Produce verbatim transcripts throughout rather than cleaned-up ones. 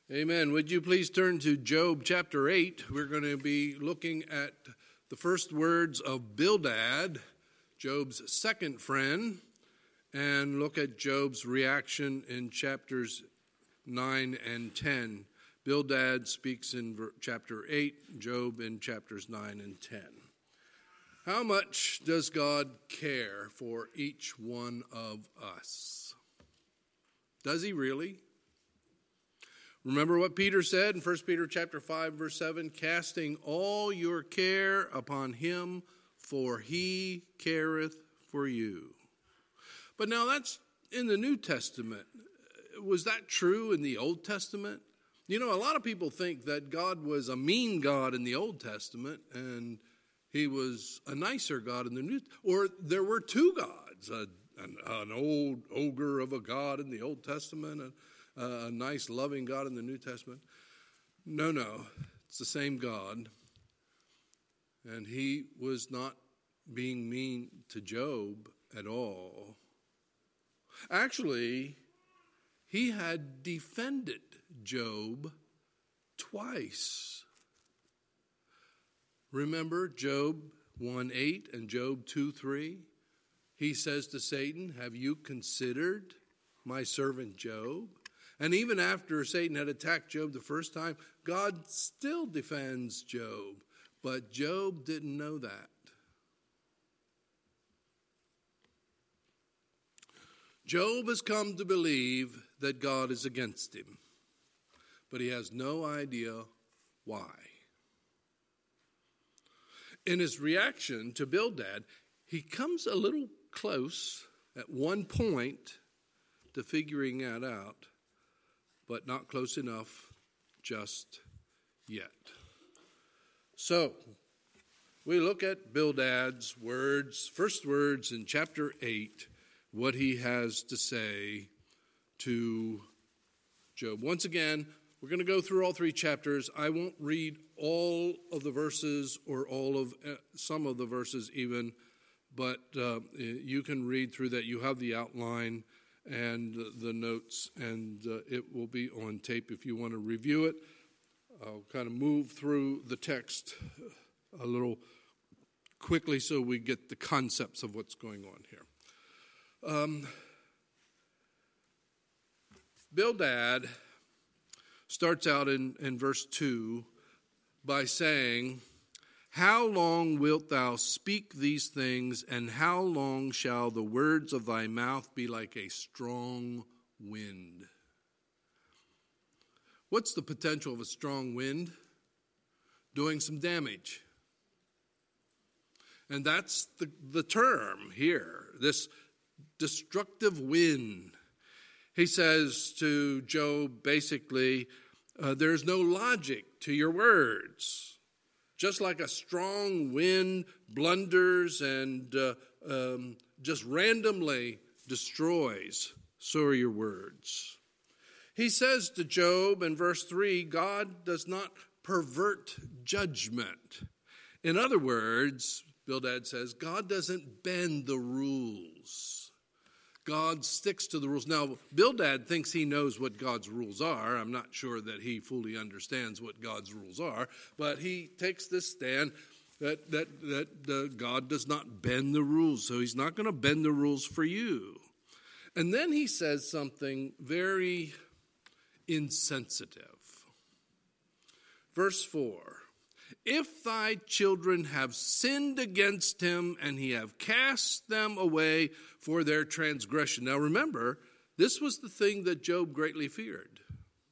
Amen. Would you please turn to Job chapter eight? We're going to be looking at the first words of Bildad, Job's second friend, and look at Job's reaction in chapters nine and ten. Bildad speaks in chapter eight, Job in chapters nine and ten. How much does God care for each one of us? Does he really? Remember what Peter said in First Peter chapter five, verse seven, casting all your care upon him, for he careth for you. But now that's in the New Testament. Was that true in the Old Testament? You know, a lot of people think that God was a mean God in the Old Testament and he was a nicer God in the New, or there were two gods, a, an, an old ogre of a God in the Old Testament, and Uh, a nice, loving God in the New Testament. No, no, it's the same God. And he was not being mean to Job at all. Actually, he had defended Job twice. Remember Job one eight and Job two three? He says to Satan, have you considered my servant Job? And even after Satan had attacked Job the first time, God still defends Job. But Job didn't know that. Job has come to believe that God is against him, but he has no idea why. In his reaction to Bildad, he comes a little close at one point to figuring that out, but not close enough just yet. So, we look at Bildad's words, first words in chapter eight, what he has to say to Job. Once again, we're going to go through all three chapters. I won't read all of the verses or all of uh, some of the verses even, but uh, you can read through that. You have the outline and the notes, and uh, it will be on tape if you want to review it. I'll kind of move through the text a little quickly so we get the concepts of what's going on here. Um, Bildad starts out in, in verse two by saying, how long wilt thou speak these things, and how long shall the words of thy mouth be like a strong wind? What's the potential of a strong wind? Doing some damage. And that's the, the term here, this destructive wind. He says to Job, basically, uh, there's no logic to your words. Just like a strong wind blunders and uh, um, just randomly destroys, so are your words. He says to Job in verse three, God does not pervert judgment. In other words, Bildad says, God doesn't bend the rules. God sticks to the rules. Now, Bildad thinks he knows what God's rules are. I'm not sure that he fully understands what God's rules are, but he takes this stand that that that uh, God does not bend the rules, so he's not going to bend the rules for you. And then he says something very insensitive. Verse four. If thy children have sinned against him, and he have cast them away for their transgression. Now remember, this was the thing that Job greatly feared.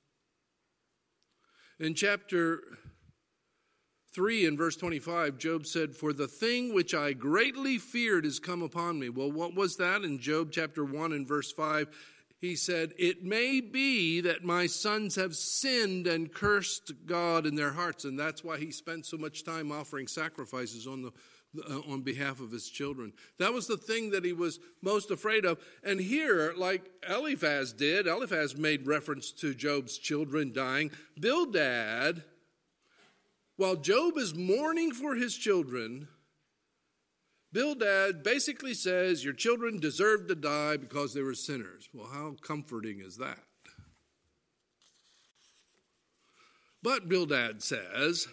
In chapter three and verse twenty-five, Job said, for the thing which I greatly feared is come upon me. Well, what was that? In Job chapter one and verse five, he said, it may be that my sons have sinned and cursed God in their hearts. And that's why he spent so much time offering sacrifices on the uh, on behalf of his children. That was the thing that he was most afraid of. And here, like Eliphaz did, Eliphaz made reference to Job's children dying. Bildad, while Job is mourning for his children, Bildad basically says, your children deserve to die because they were sinners. Well, how comforting is that? But Bildad says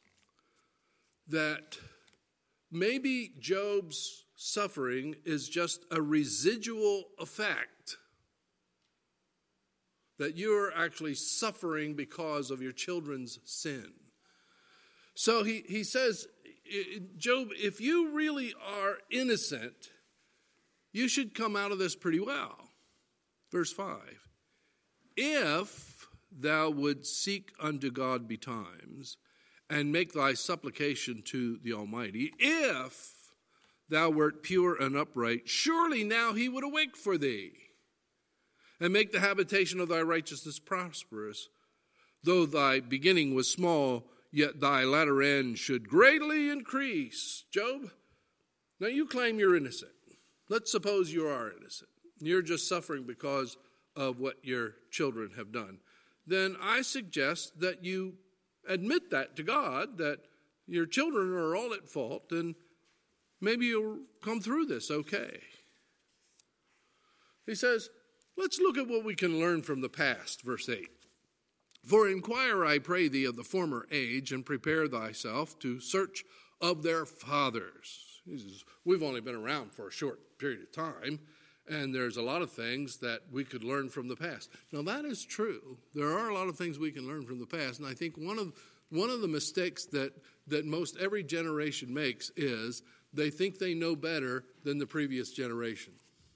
that maybe Job's suffering is just a residual effect, that you're actually suffering because of your children's sin. So he, he says, Job, if you really are innocent, you should come out of this pretty well. Verse five, if thou wouldst seek unto God betimes, and make thy supplication to the Almighty, if thou wert pure and upright, surely now he would awake for thee, and make the habitation of thy righteousness prosperous. Though thy beginning was small, yet thy latter end should greatly increase. Job, now you claim you're innocent. Let's suppose you are innocent. You're just suffering because of what your children have done. Then I suggest that you admit that to God, that your children are all at fault, and maybe you'll come through this okay. He says, let's look at what we can learn from the past, verse eight. For inquire, I pray thee, of the former age, and prepare thyself to search of their fathers. He says, we've only been around for a short period of time, and there's a lot of things that we could learn from the past. Now, that is true. There are a lot of things we can learn from the past, and I think one of one of the mistakes that, that most every generation makes is they think they know better than the previous generation.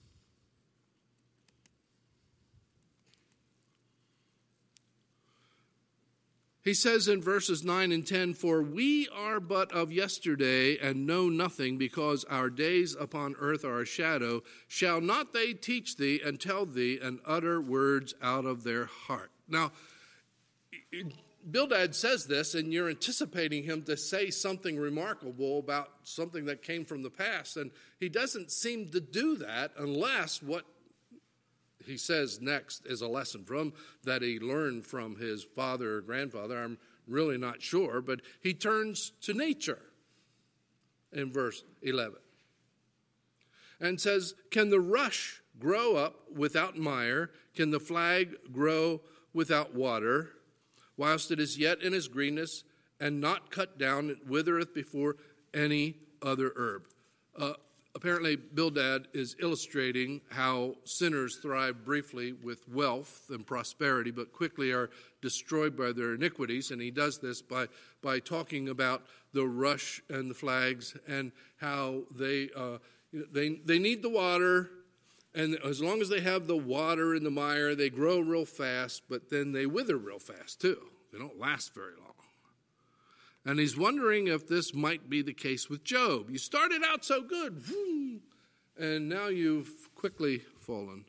He says in verses nine and ten, for we are but of yesterday and know nothing, because our days upon earth are a shadow. Shall not they teach thee and tell thee and utter words out of their heart? Now, Bildad says this, and you're anticipating him to say something remarkable about something that came from the past, and he doesn't seem to do that unless what he says next is a lesson from that he learned from his father or grandfather. I'm really not sure, but he turns to nature in verse eleven and says, can the rush grow up without mire? Can the flag grow without water? Whilst it is yet in his greenness and not cut down, it withereth before any other herb. Uh, Apparently, Bildad is illustrating how sinners thrive briefly with wealth and prosperity, but quickly are destroyed by their iniquities. And he does this by, by talking about the rush and the flags and how they, uh, they, they need the water. And as long as they have the water in the mire, they grow real fast, but then they wither real fast too. They don't last very long. And he's wondering if this might be the case with Job. You started out so good, and now you've quickly fallen.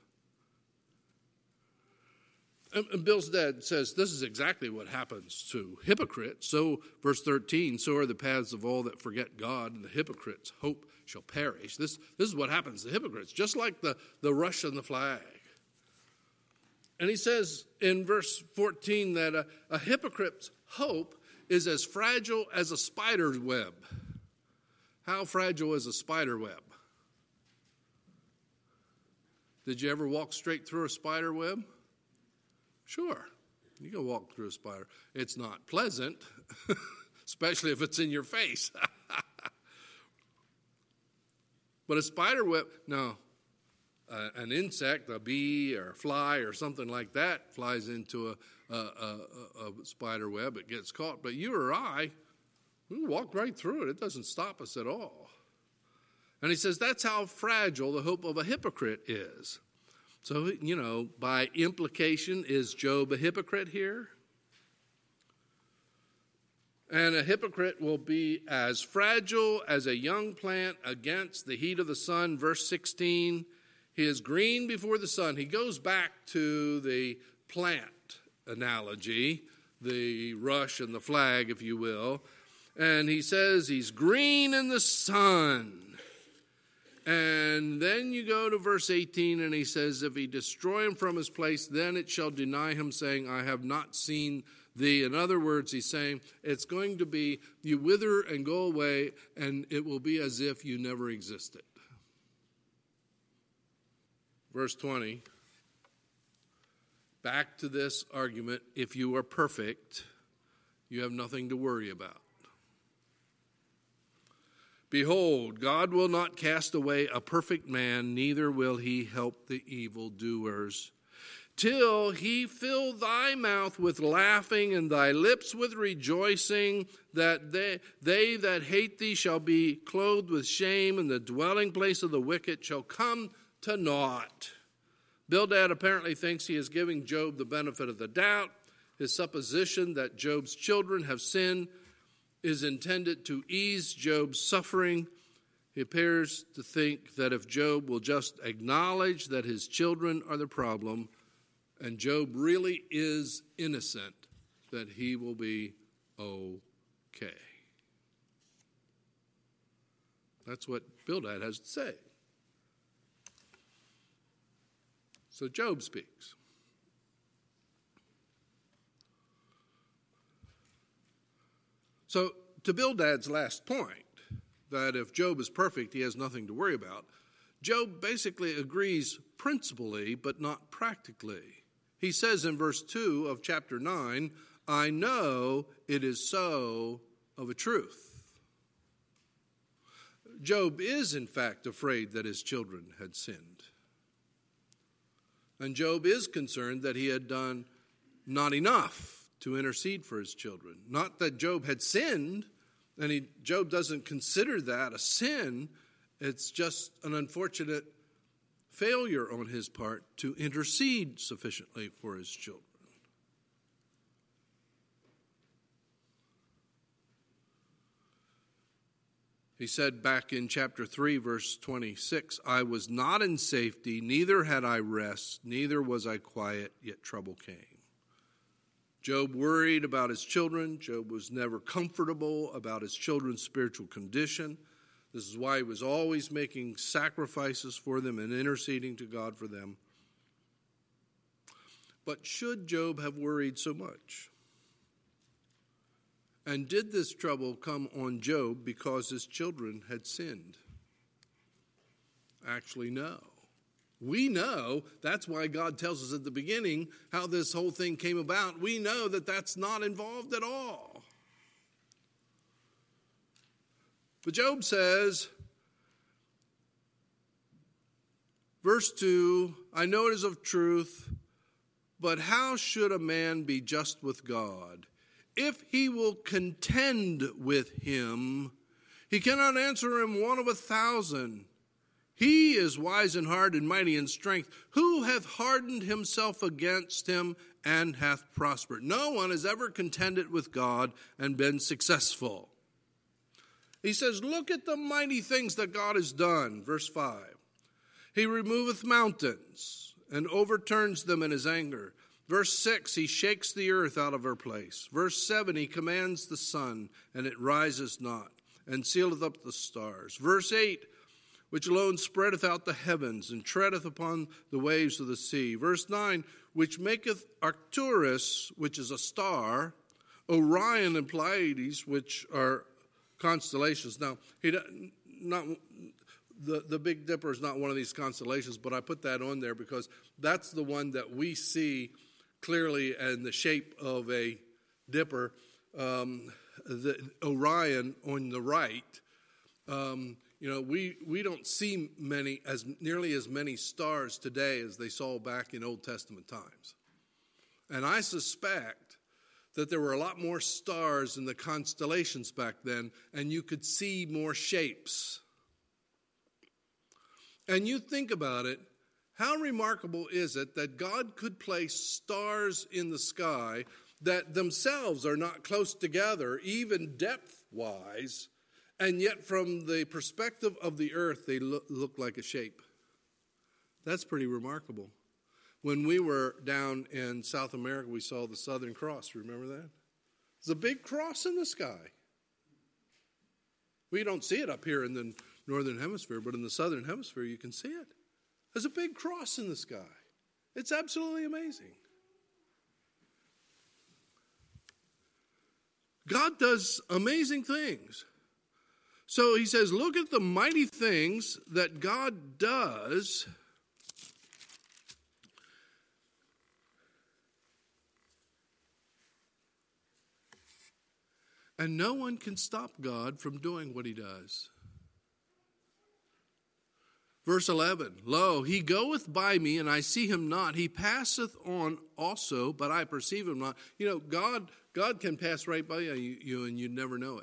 And Bildad says this is exactly what happens to hypocrites. So, verse thirteen, so are the paths of all that forget God, and the hypocrites' hope shall perish. This, this is what happens to hypocrites, just like the, the rush and the flag. And he says in verse fourteen that a, a hypocrite's hope is as fragile as a spider's web. How fragile is a spider web? Did you ever walk straight through a spider web? Sure, you can walk through a spider. It's not pleasant, especially if it's in your face. But a spider web, no, uh, an insect, a bee or a fly or something like that flies into a A, a, a spider web, it gets caught. But you or I, we walk right through it. It doesn't stop us at all. And he says that's how fragile the hope of a hypocrite is. So, you know, by implication, is Job a hypocrite here? And a hypocrite will be as fragile as a young plant against the heat of the sun. Verse sixteen, he is green before the sun. He goes back to the plant analogy, the rush and the flag, if you will. And he says he's green in the sun. And then you go to verse eighteen, and he says, if he destroy him from his place, then it shall deny him, saying, I have not seen thee. In other words, he's saying it's going to be, you wither and go away, and it will be as if you never existed. Verse twenty. Back to this argument, if you are perfect, You have nothing to worry about. Behold, God will not cast away a perfect man, neither will he help the evildoers. Till he fill thy mouth with laughing and thy lips with rejoicing, that they, they that hate thee shall be clothed with shame, and the dwelling place of the wicked shall come to naught. Bildad apparently thinks he is giving Job the benefit of the doubt. His supposition that Job's children have sinned is intended to ease Job's suffering. He appears to think that if Job will just acknowledge that his children are the problem, and Job really is innocent, that he will be okay. That's what Bildad has to say. So Job speaks. So to Bildad's last point, that if Job is perfect, he has nothing to worry about, Job basically agrees principally, but not practically. He says in verse two of chapter nine, I know it is so of a truth. Job is in fact afraid that his children had sinned. And Job is concerned that he had done not enough to intercede for his children. Not that Job had sinned, and he, Job doesn't consider that a sin. It's just an unfortunate failure on his part to intercede sufficiently for his children. He said back in chapter three, verse twenty-six, I was not in safety, neither had I rest, neither was I quiet, yet trouble came. Job worried about his children. Job was never comfortable about his children's spiritual condition. This is why he was always making sacrifices for them and interceding to God for them. But should Job have worried so much? And did this trouble come on Job because his children had sinned? Actually, no. We know, that's why God tells us at the beginning how this whole thing came about. We know that that's not involved at all. But Job says, verse two, I know it is of truth, but how should a man be just with God? If he will contend with him, he cannot answer him one of a thousand. He is wise in heart and mighty in strength. Who hath hardened himself against him and hath prospered? No one has ever contended with God and been successful. He says, look at the mighty things that God has done. Verse five. He removeth mountains and overturns them in his anger. Verse six, he shakes the earth out of her place. Verse seven, he commands the sun, and it rises not, and sealeth up the stars. Verse eight, which alone spreadeth out the heavens, and treadeth upon the waves of the sea. Verse nine, which maketh Arcturus, which is a star, Orion and Pleiades, which are constellations. Now, he not the, the Big Dipper is not one of these constellations, but I put that on there because that's the one that we see clearly in the shape of a dipper. Um, the Orion on the right, um, you know, we, we don't see many as nearly as many stars today as they saw back in Old Testament times. And I suspect that there were a lot more stars in the constellations back then, and you could see more shapes. And you think about it, how remarkable is it that God could place stars in the sky that themselves are not close together, even depth-wise, and yet from the perspective of the earth, they look, look like a shape. That's pretty remarkable. When we were down in South America, we saw the Southern Cross. Remember that? It's a big cross in the sky. We don't see it up here in the Northern Hemisphere, but in the Southern Hemisphere, you can see it. There's a big cross in the sky. It's absolutely amazing. God does amazing things. So he says, look at the mighty things that God does. And no one can stop God from doing what he does. Verse eleven, lo, he goeth by me, and I see him not. He passeth on also, but I perceive him not. You know, God, God can pass right by you, you and you never know it.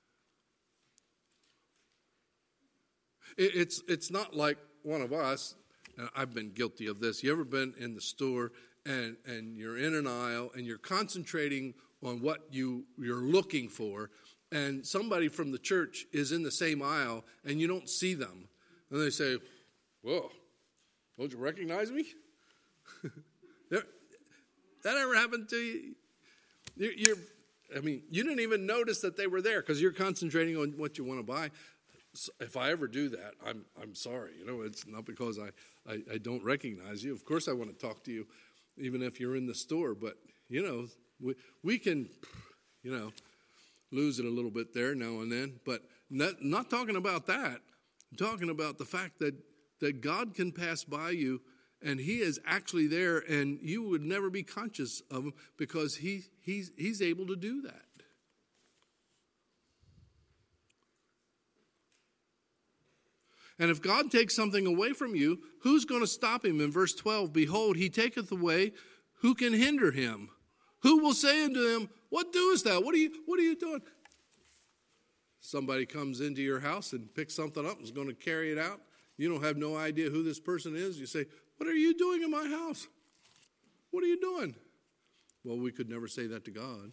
it. It's, it's not like one of us, and I've been guilty of this. You ever been in the store and, and you're in an aisle and you're concentrating on what you, you're looking for, and somebody from the church is in the same aisle and you don't see them. And they say, whoa, don't you recognize me? That ever happened to you? You're, you're, I mean, you didn't even notice that they were there because you're concentrating on what you want to buy. So if I ever do that, I'm I'm sorry. You know, it's not because I, I, I don't recognize you. Of course I want to talk to you, even if you're in the store. But, you know, we, we can, you know, lose it a little bit there now and then. But not, not talking about that. I'm talking about the fact that, that God can pass by you and he is actually there and you would never be conscious of him because he, he's, he's able to do that. And if God takes something away from you, who's going to stop him? In verse twelve, behold, he taketh away, who can hinder him? Who will say unto him, what doest thou? What are you, what are you doing? Somebody comes into your house and picks something up and is going to carry it out. You don't have no idea who this person is. You say, what are you doing in my house? What are you doing? Well, we could never say that to God.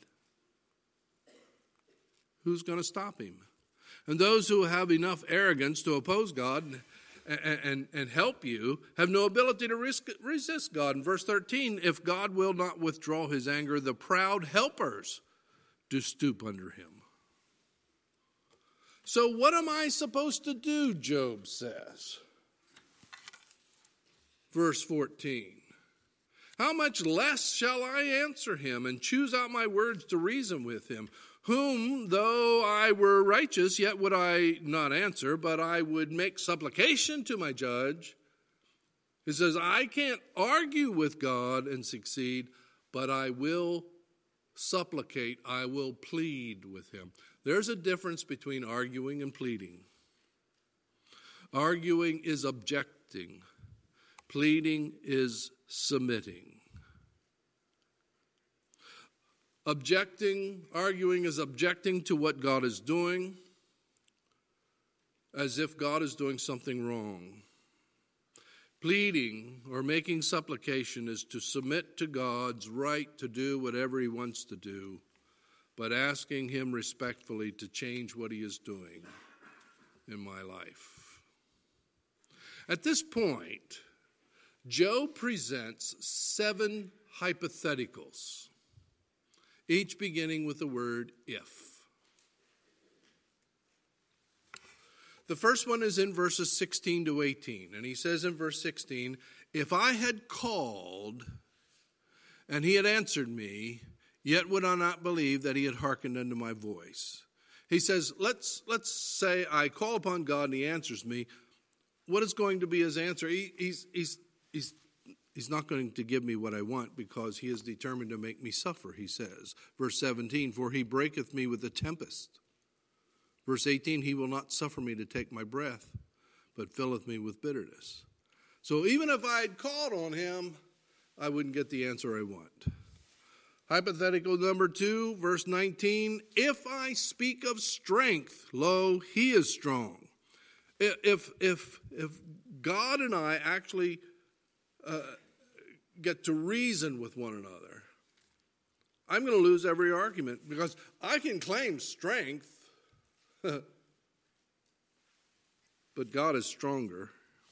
Who's going to stop him? And those who have enough arrogance to oppose God and, and, and help you have no ability to risk, resist God. In verse thirteen, if God will not withdraw his anger, the proud helpers do stoop under him. So what am I supposed to do, Job says? Verse fourteen. How much less shall I answer him and choose out my words to reason with him? Whom, though I were righteous, yet would I not answer, but I would make supplication to my judge. He says, I can't argue with God and succeed, but I will supplicate, I will plead with him. There's a difference between arguing and pleading. Arguing is objecting. Pleading is submitting. Objecting, arguing is objecting to what God is doing as if God is doing something wrong. Pleading or making supplication is to submit to God's right to do whatever he wants to do, but asking him respectfully to change what he is doing in my life. At this point, Job presents seven hypotheticals, each beginning with the word if. The first one is in verses sixteen to eighteen, and he says in verse sixteen, if I had called and he had answered me, yet would I not believe that he had hearkened unto my voice. He says, let's, let's say I call upon God and he answers me. What is going to be his answer? He, he's, he's, he's He's not going to give me what I want because he is determined to make me suffer, he says. Verse seventeen, for he breaketh me with a tempest. Verse eighteen, he will not suffer me to take my breath, but filleth me with bitterness. So even if I had called on him, I wouldn't get the answer I want. Hypothetical number two, verse nineteen, if I speak of strength, lo, he is strong. If, if, if God and I actually Uh, get to reason with one another, I'm going to lose every argument because I can claim strength, but God is stronger.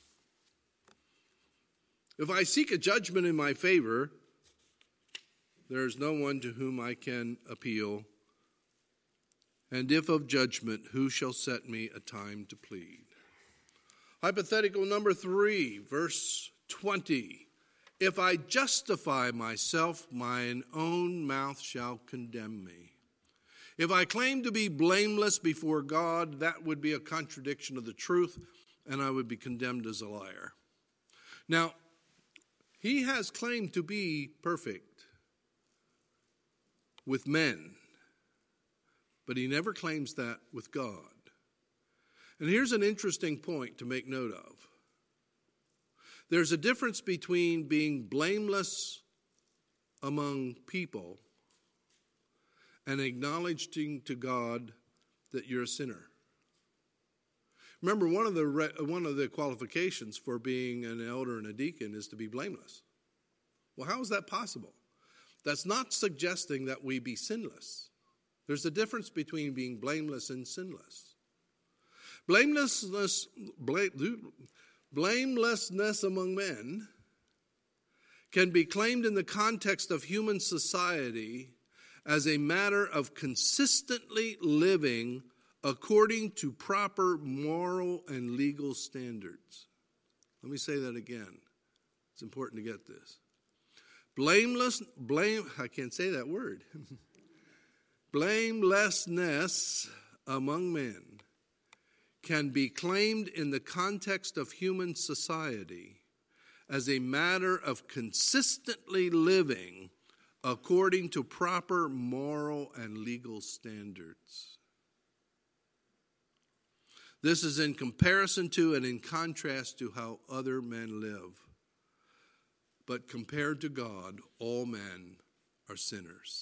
If I seek a judgment in my favor, there is no one to whom I can appeal. And if of judgment, who shall set me a time to plead? Hypothetical number three, verse twenty, if I justify myself, mine own mouth shall condemn me. If I claim to be blameless before God, that would be a contradiction of the truth, and I would be condemned as a liar. Now, he has claimed to be perfect with men, but he never claims that with God. And here's an interesting point to make note of. There's a difference between being blameless among people and acknowledging to God that you're a sinner. Remember, one of the re- one of the qualifications for being an elder and a deacon is to be blameless. Well, how is that possible? That's not suggesting that we be sinless. There's a difference between being blameless and sinless. Blamelessness, blame, blamelessness among men can be claimed in the context of human society as a matter of consistently living according to proper moral and legal standards. Let me say that again. It's important to get this. Blameless, blame, I can't say that word. Blamelessness among men can be claimed in the context of human society as a matter of consistently living according to proper moral and legal standards. This is in comparison to and in contrast to how other men live. But compared to God, all men are sinners.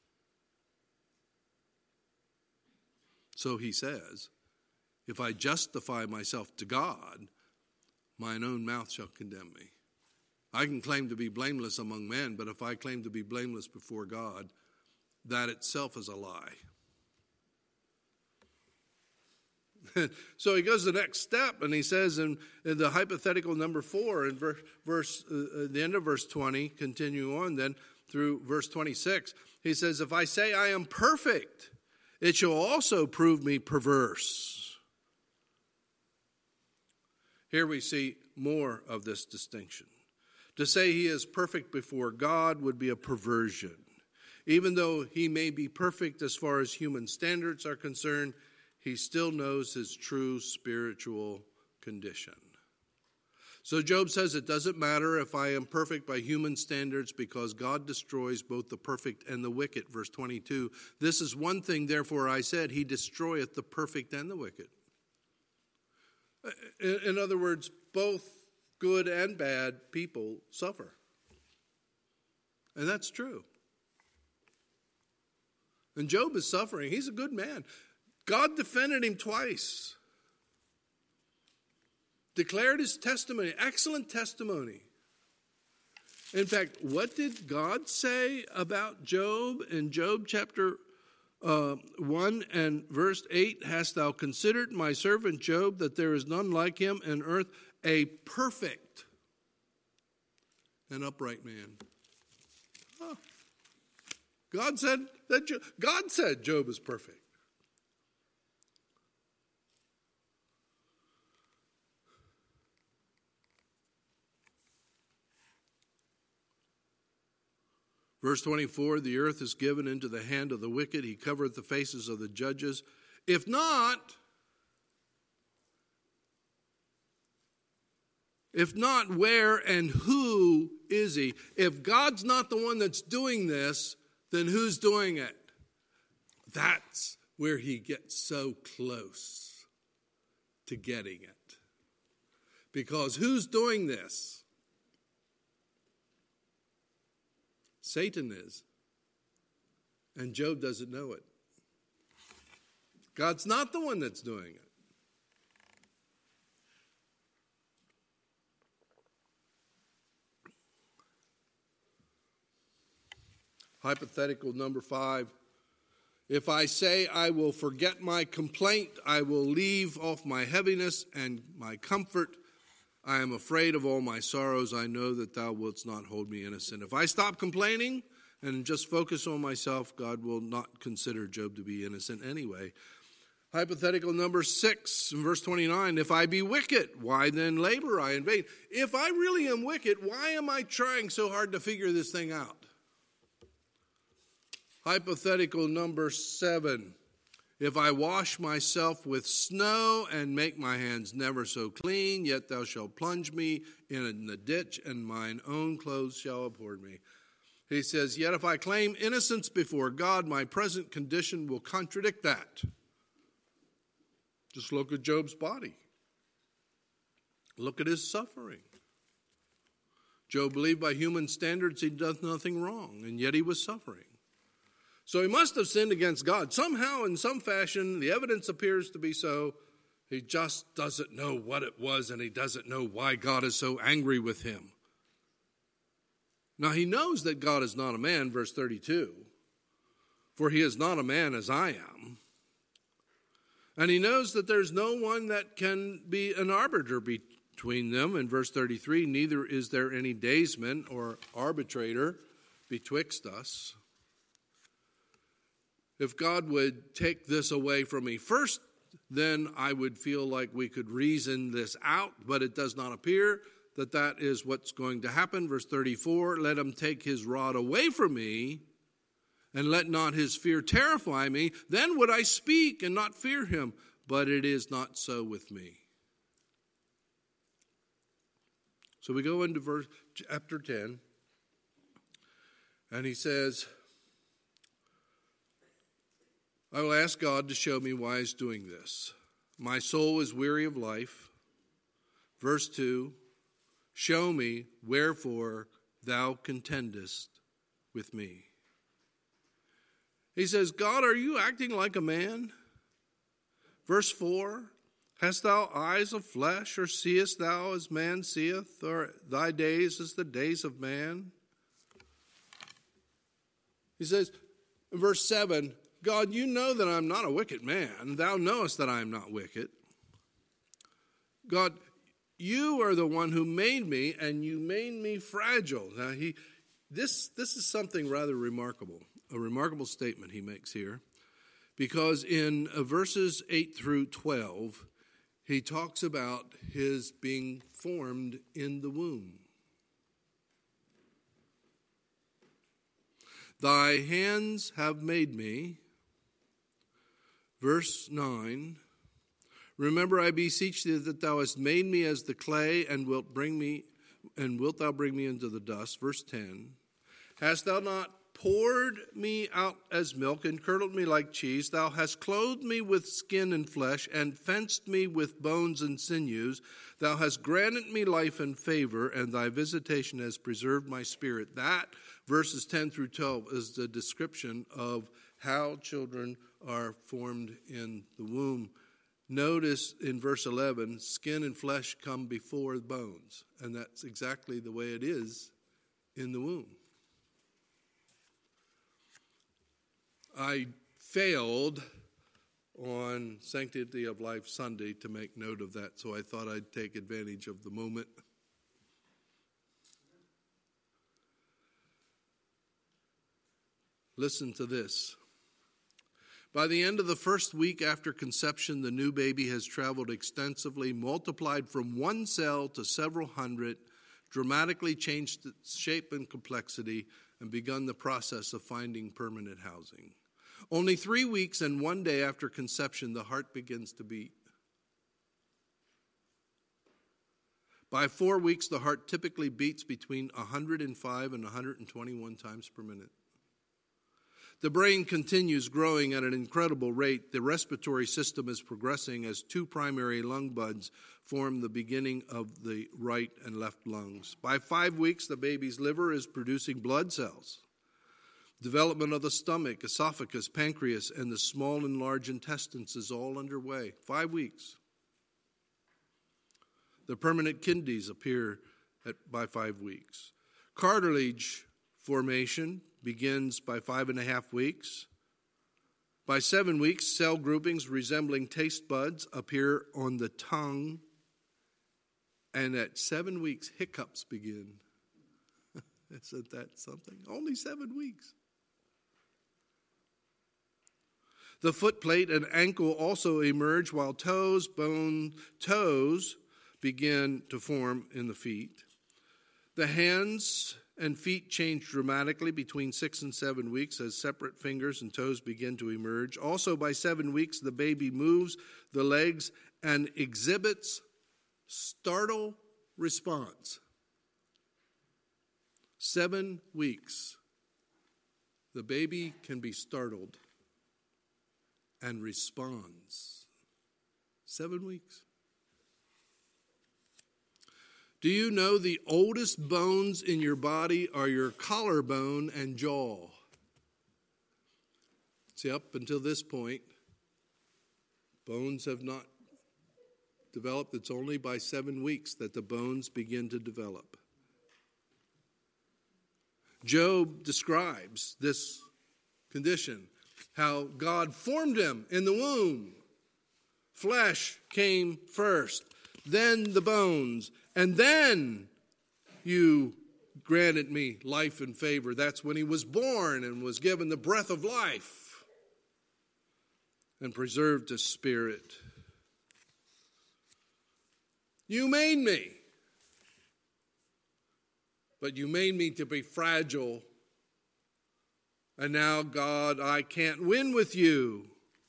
So he says, if I justify myself to God, mine own mouth shall condemn me. I can claim to be blameless among men, but if I claim to be blameless before God, that itself is a lie. So he goes to the next step, and he says in, in the hypothetical number four, in verse, verse uh, the end of verse twenty, continue on then through verse twenty-six, he says, if I say I am perfect, it shall also prove me perverse. Here we see more of this distinction. To say he is perfect before God would be a perversion. Even though he may be perfect as far as human standards are concerned, he still knows his true spiritual condition. So Job says it doesn't matter if I am perfect by human standards because God destroys both the perfect and the wicked. Verse twenty-two, this is one thing, therefore I said, he destroyeth the perfect and the wicked. In other words, both good and bad people suffer. And that's true. And Job is suffering. He's a good man. God defended him twice. Declared his testimony, excellent testimony. In fact, what did God say about Job in Job chapter uh, one and verse eight? Hast thou considered my servant Job, that there is none like him in earth, a perfect and upright man? Huh. God said that Job, God said Job is perfect. Verse twenty-four, the earth is given into the hand of the wicked. He covereth the faces of the judges. If not, if not, where and who is he? If God's not the one that's doing this, then who's doing it? That's where he gets so close to getting it. Because who's doing this? Satan is. And Job doesn't know it. God's not the one that's doing it. Hypothetical number five. If I say I will forget my complaint, I will leave off my heaviness and my comfort. I am afraid of all my sorrows. I know that thou wilt not hold me innocent. If I stop complaining and just focus on myself, God will not consider Job to be innocent anyway. Hypothetical number six, verse twenty-nine. If I be wicked, why then labor I in vain? If I really am wicked, why am I trying so hard to figure this thing out? Hypothetical number seven. If I wash myself with snow and make my hands never so clean, yet thou shalt plunge me in the ditch, and mine own clothes shall abhor me. He says, yet if I claim innocence before God, my present condition will contradict that. Just look at Job's body. Look at his suffering. Job believed by human standards he does nothing wrong, and yet he was suffering. So he must have sinned against God. Somehow, in some fashion, the evidence appears to be so. He just doesn't know what it was, and he doesn't know why God is so angry with him. Now, he knows that God is not a man, verse thirty-two, for he is not a man as I am. And he knows that there's no one that can be an arbiter between them, in verse thirty-three, neither is there any daysman or arbitrator betwixt us. If God would take this away from me first, then I would feel like we could reason this out, but it does not appear that that is what's going to happen. Verse thirty-four, let him take his rod away from me, and let not his fear terrify me. Then would I speak and not fear him, but it is not so with me. So we go into verse chapter ten, and he says, I will ask God to show me why he's doing this. My soul is weary of life. Verse two, show me wherefore thou contendest with me. He says, God, are you acting like a man? Verse four, hast thou eyes of flesh, or seest thou as man seeth, or thy days as the days of man? He says, in verse seven, God, you know that I'm not a wicked man. Thou knowest that I am not wicked. God, you are the one who made me, and you made me fragile. Now, he, this, this is something rather remarkable, a remarkable statement he makes here, because in uh, verses eight through twelve, he talks about his being formed in the womb. Thy hands have made me. Verse nine, remember, I beseech thee that thou hast made me as the clay, and wilt bring me, and wilt thou bring me into the dust. Verse ten, hast thou not poured me out as milk, and curdled me like cheese? Thou hast clothed me with skin and flesh, and fenced me with bones and sinews. Thou hast granted me life and favor, and thy visitation has preserved my spirit. That, verses ten through twelve, is the description of how children are formed in the womb. Notice in verse eleven, skin and flesh come before bones, and that's exactly the way it is in the womb. I failed on Sanctity of Life Sunday to make note of that, so I thought I'd take advantage of the moment. Listen to this. By the end of the first week after conception, the new baby has traveled extensively, multiplied from one cell to several hundred, dramatically changed its shape and complexity, and begun the process of finding permanent housing. Only three weeks and one day after conception, the heart begins to beat. By four weeks, the heart typically beats between one hundred five and one hundred twenty-one times per minute. The brain continues growing at an incredible rate. The respiratory system is progressing as two primary lung buds form the beginning of the right and left lungs. By five weeks, the baby's liver is producing blood cells. Development of the stomach, esophagus, pancreas, and the small and large intestines is all underway. Five weeks. The permanent kidneys appear at, by five weeks. Cartilage formation begins by five and a half weeks. By seven weeks, cell groupings resembling taste buds appear on the tongue. And at seven weeks, hiccups begin. Isn't that something? Only seven weeks. The foot plate and ankle also emerge, while toes, bone toes begin to form in the feet. The hands and feet change dramatically between six and seven weeks as separate fingers and toes begin to emerge. Also, by seven weeks, the baby moves the legs and exhibits startle response. Seven weeks, the baby can be startled and responds. Seven weeks. Do you know the oldest bones in your body are your collarbone and jaw? See, up until this point, bones have not developed. It's only by seven weeks that the bones begin to develop. Job describes this condition, how God formed him in the womb. Flesh came first, then the bones, and then you granted me life and favor. That's when he was born and was given the breath of life and preserved his spirit. You made me. But you made me to be fragile. And now, God, I can't win with you.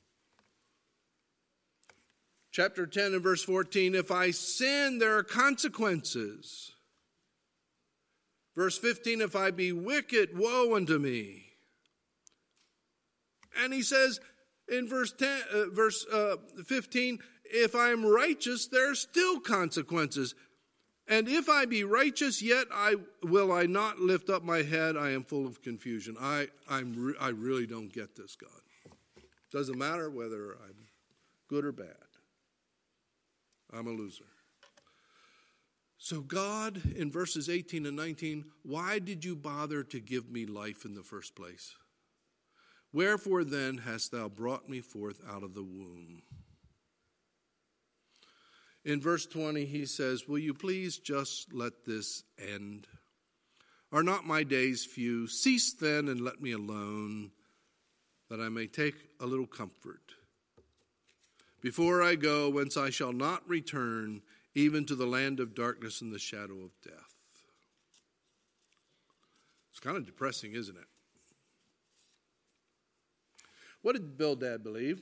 Chapter ten and verse fourteen, if I sin, there are consequences. Verse fifteen, if I be wicked, woe unto me. And he says in verse ten, uh, verse uh, fifteen, if I am righteous, there are still consequences. And if I be righteous, yet I will I not lift up my head. I am full of confusion. I I'm re- I really don't get this, God. Doesn't matter whether I'm good or bad. I'm a loser. So God, in verses eighteen and nineteen, why did you bother to give me life in the first place? Wherefore then hast thou brought me forth out of the womb? In verse twenty, he says, will you please just let this end? Are not my days few? Cease then and let me alone, that I may take a little comfort. Before I go, whence I shall not return, even to the land of darkness and the shadow of death. It's kind of depressing, isn't it? What did Bildad believe?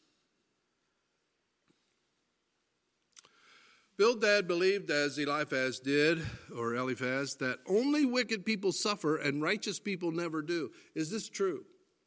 Bildad believed, as Eliphaz did, or Eliphaz, that only wicked people suffer and righteous people never do. Is this true?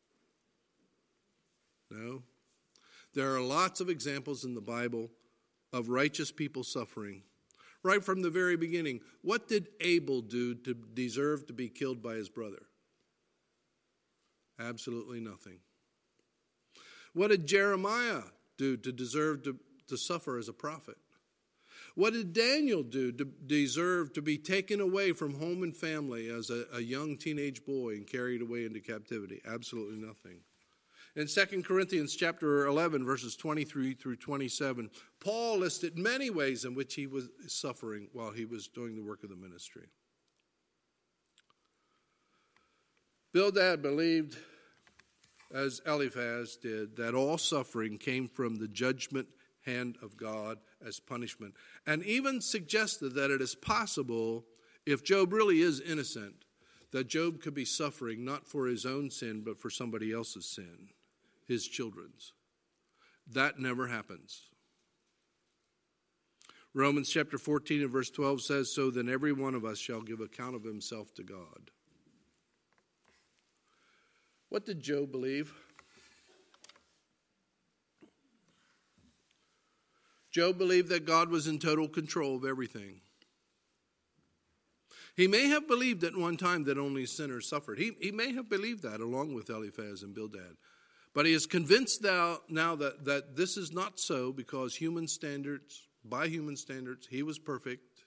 No. There are lots of examples in the Bible of righteous people suffering. Right from the very beginning, what did Abel do to deserve to be killed by his brother? Absolutely nothing. What did Jeremiah do to deserve to, to suffer as a prophet? What did Daniel do to deserve to be taken away from home and family as a, a young teenage boy and carried away into captivity? Absolutely nothing. In Second Corinthians chapter eleven, verses twenty-three through twenty-seven, Paul listed many ways in which he was suffering while he was doing the work of the ministry. Bildad believed, as Eliphaz did, that all suffering came from the judgment hand of God as punishment, and even suggested that it is possible, if Job really is innocent, that Job could be suffering not for his own sin, but for somebody else's sin, his children's. That never happens. Romans chapter fourteen and verse twelve says, so then every one of us shall give account of himself to God. What did Job believe? Job believed that God was in total control of everything. He may have believed at one time that only sinners suffered. He, he may have believed that along with Eliphaz and Bildad. But he is convinced now, now that, that this is not so because human standards, by human standards, he was perfect.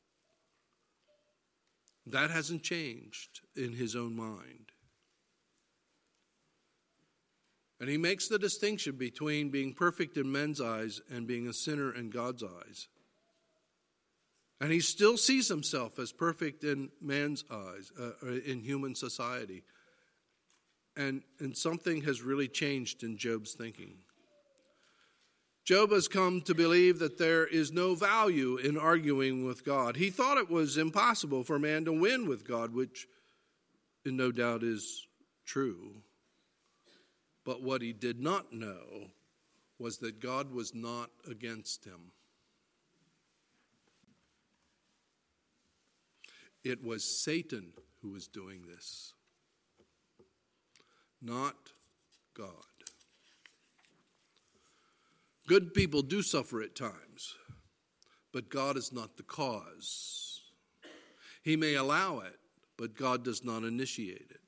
That hasn't changed in his own mind. And he makes the distinction between being perfect in men's eyes and being a sinner in God's eyes. And he still sees himself as perfect in man's eyes, uh, in human society. And, and something has really changed in Job's thinking. Job has come to believe that there is no value in arguing with God. He thought it was impossible for man to win with God, which no doubt is true. But what he did not know was that God was not against him. It was Satan who was doing this. not God. Good people do suffer at times, but God is not the cause. He may allow it, but God does not initiate it.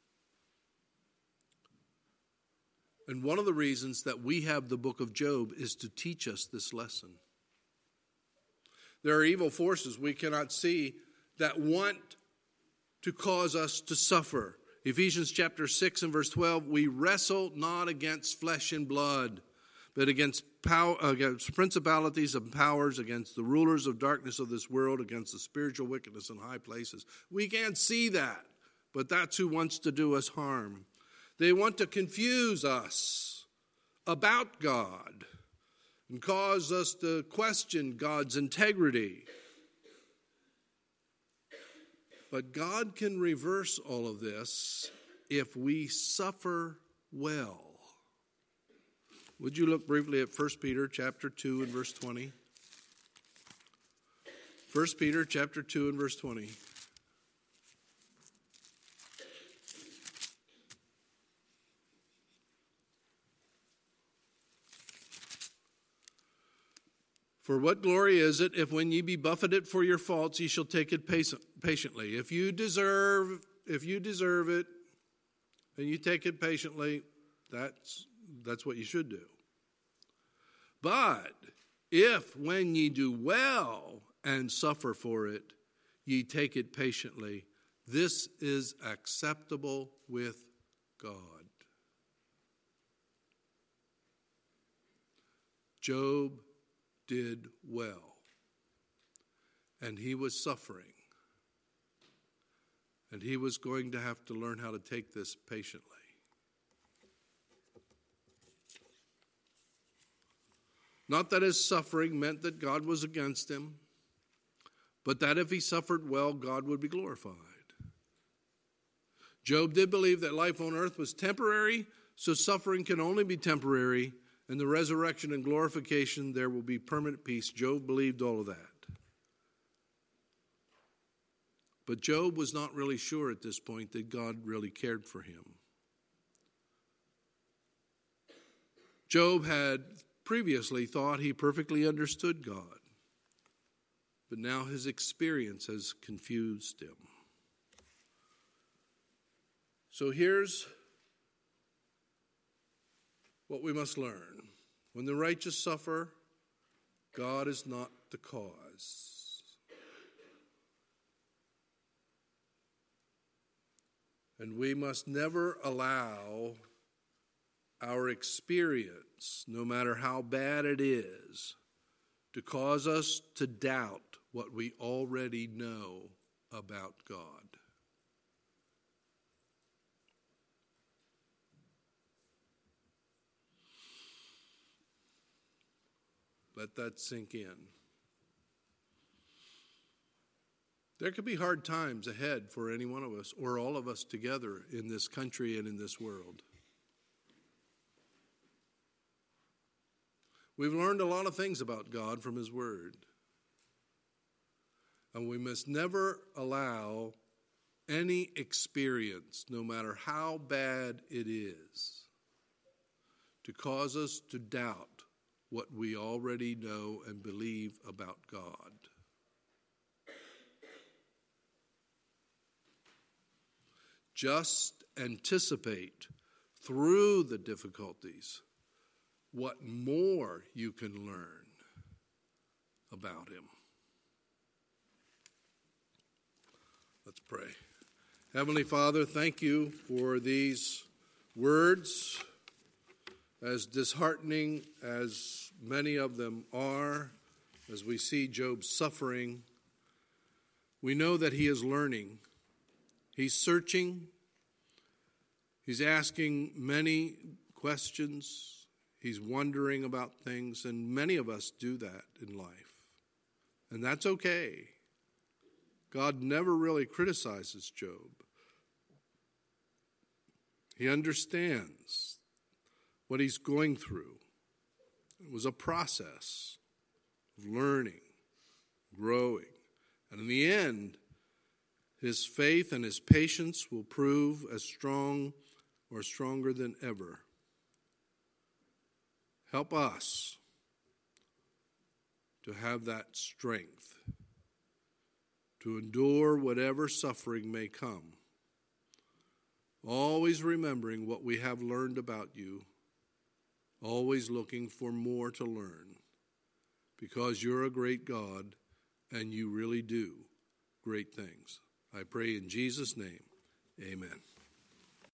And one of the reasons that we have the book of Job is to teach us this lesson. There are evil forces we cannot see that want to cause us to suffer. Ephesians chapter six and verse twelve, we wrestle not against flesh and blood, but against, power, against principalities and powers, against the rulers of darkness of this world, against the spiritual wickedness in high places. We can't see that, but that's who wants to do us harm. They want to confuse us about God and cause us to question God's integrity. But God can reverse all of this if we suffer well. Would you look briefly at First Peter chapter two and verse twenty? First Peter chapter two and verse twenty. For what glory is it if when ye be buffeted for your faults, ye shall take it patiently? If you deserve, if you deserve it, and you take it patiently, that's that's what you should do. But if when ye do well and suffer for it, ye take it patiently, this is acceptable with God. Job did well, and he was suffering, and he was going to have to learn how to take this patiently. Not that his suffering meant that God was against him, but that if he suffered well, God would be glorified. Job did believe that life on earth was temporary, so suffering can only be temporary. In the resurrection and glorification, there will be permanent peace. Job believed all of that. But Job was not really sure at this point that God really cared for him. Job had previously thought he perfectly understood God, but now his experience has confused him. So here's what we must learn. When the righteous suffer, God is not the cause. And we must never allow our experience, no matter how bad it is, to cause us to doubt what we already know about God. Let that sink in. There could be hard times ahead for any one of us, or all of us together in this country and in this world. We've learned a lot of things about God from His Word. And we must never allow any experience, no matter how bad it is, to cause us to doubt what we already know and believe about God. Just anticipate through the difficulties what more you can learn about Him. Let's pray. Heavenly Father, thank you for these words, as disheartening as many of them are, as we see Job suffering. We know that he is learning. He's searching. He's asking many questions. He's wondering about things, and many of us do that in life. And that's okay. God never really criticizes Job. He understands what he's going through. It was a process of learning, growing. And in the end, his faith and his patience will prove as strong or stronger than ever. Help us to have that strength to endure whatever suffering may come, always remembering what we have learned about you, always looking for more to learn, because you're a great God and you really do great things. I pray in Jesus' name, amen.